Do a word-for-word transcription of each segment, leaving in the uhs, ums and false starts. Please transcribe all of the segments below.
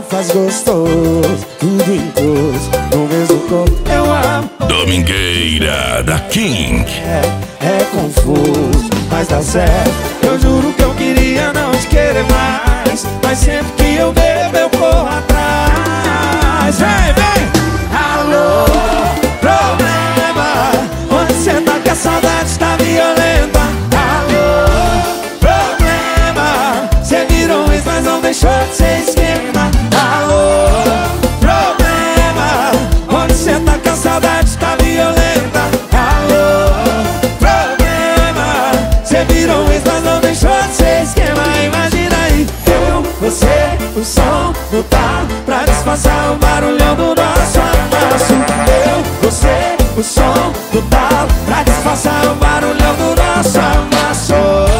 faz gostoso, tudo incluso no mesmo corpo. Eu amo. Domingueira da King. É, é confuso, mas dá certo. Eu juro que eu queria não te querer mais, mas sempre que eu bebo eu corro atrás. Vem, vem! Alô, problema, onde cê tá que a saudade tá violenta? Alô, problema, cê virou um ex, mas não deixou de ser esquema. Alô, problema, onde cê tá que a saudade tá violenta? Alô, problema, cê virou um ex, mas não deixou de ser esquema. Imagina aí, eu, você, o som do tal, pra disfarçar o barulhão do nosso amasso. Eu, você, o som do tal, pra disfarçar o barulhão do nosso amasso.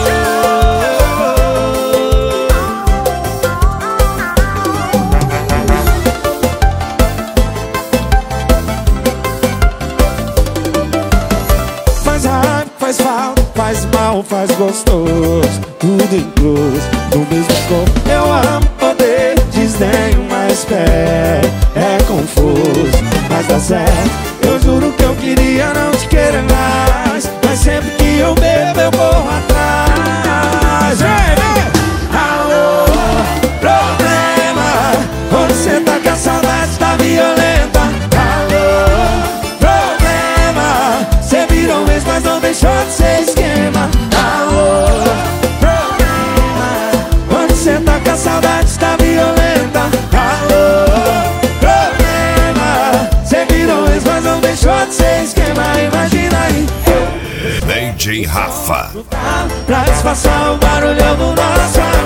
Faz raiva, faz falta, faz mal, faz gostoso, tudo incluso no mesmo corpo. Eu amo, odeio, desdenho, mas pé é confuso, mas dá certo. Eu juro que eu queria não te querer mais, mas sempre que eu bebo eu corro atrás. Vem, vem! Alô, problema, onde cê tá que a saudade tá violenta? Alô, problema, cê virou um ex, mas não deixou de ser esquema. Alô, problema, onde cê tá que a saudade tá violenta? Alô, problema, cê virou um ex, mas não deixou de ser esquema. Imagina aí, eu, D J Rafa. pra disfarçar o barulhão do nosso